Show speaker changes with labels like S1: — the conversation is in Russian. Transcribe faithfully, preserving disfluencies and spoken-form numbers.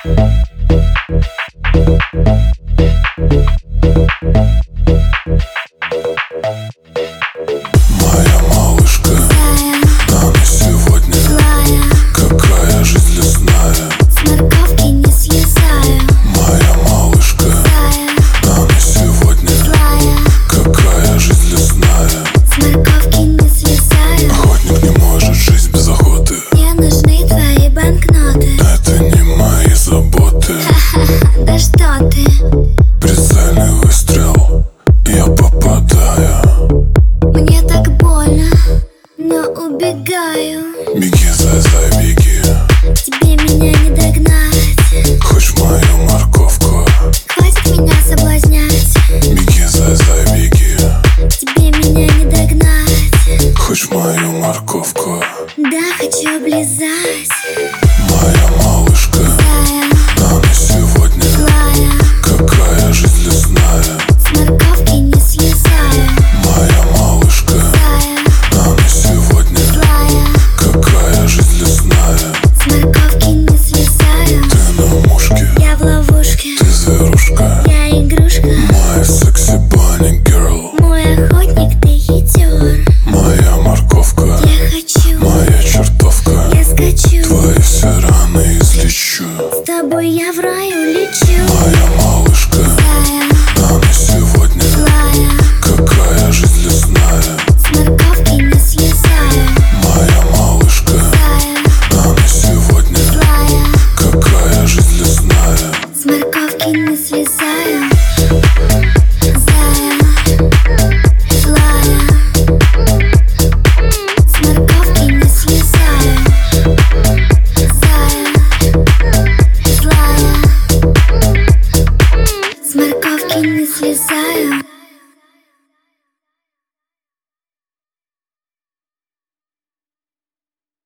S1: Моя малышка, она сегодня злая. Какая жизнь лесная,
S2: с морковки не слезаю.
S1: моя малышка, она сегодня
S2: Злая,
S1: какая жизнь лесная.
S2: с морковки не слезаю.
S1: Охотник не может жить без охоты.
S2: Мне нужны твои банкноты.
S1: Это не мои заботы.
S2: Ха-ха-ха, да что ты?
S1: Прицельный выстрел, я попадаю.
S2: Мне так больно, но убегаю.
S1: Беги, зай-зай, беги.
S2: Тебе меня не догнать.
S1: Хочешь мою морковку?
S2: Хватит меня соблазнять.
S1: Беги, зай-зай, беги.
S2: Тебе меня не догнать.
S1: Хочешь мою морковку?
S2: Да, хочу облизать.
S1: Моя малышка,
S2: Зая,
S1: она сегодня
S2: злая,
S1: какая жизнь лесная.
S2: с морковки не слезаю.
S1: Моя малышка,
S2: Зая,
S1: она сегодня
S2: злая,
S1: какая жизнь лесная.
S2: с морковки не слезаю.
S1: Ты на мушке,
S2: Я в ловушке,
S1: ты зверушка.
S2: я игрушка.
S1: Моя секси bunny girl.
S2: Мой охотник, ты хитер.
S1: Моя морковка,
S2: Я хочу,
S1: моя чертовка.
S2: я скачу.
S1: Твои все раны излечу.
S2: С тобой я в раю лечу.
S1: Моя малышка,
S2: Зая,
S1: она сегодня
S2: злая,
S1: какая жизнь лесная.
S2: с морковки не слезаю.
S1: Моя малышка,
S2: Зая,
S1: она сегодня
S2: злая,
S1: какая жизнь лесная.
S2: с морковки не слезаю. Зая, злая, с морковки не слезаю. Зая, злая, с морковки не слезаю.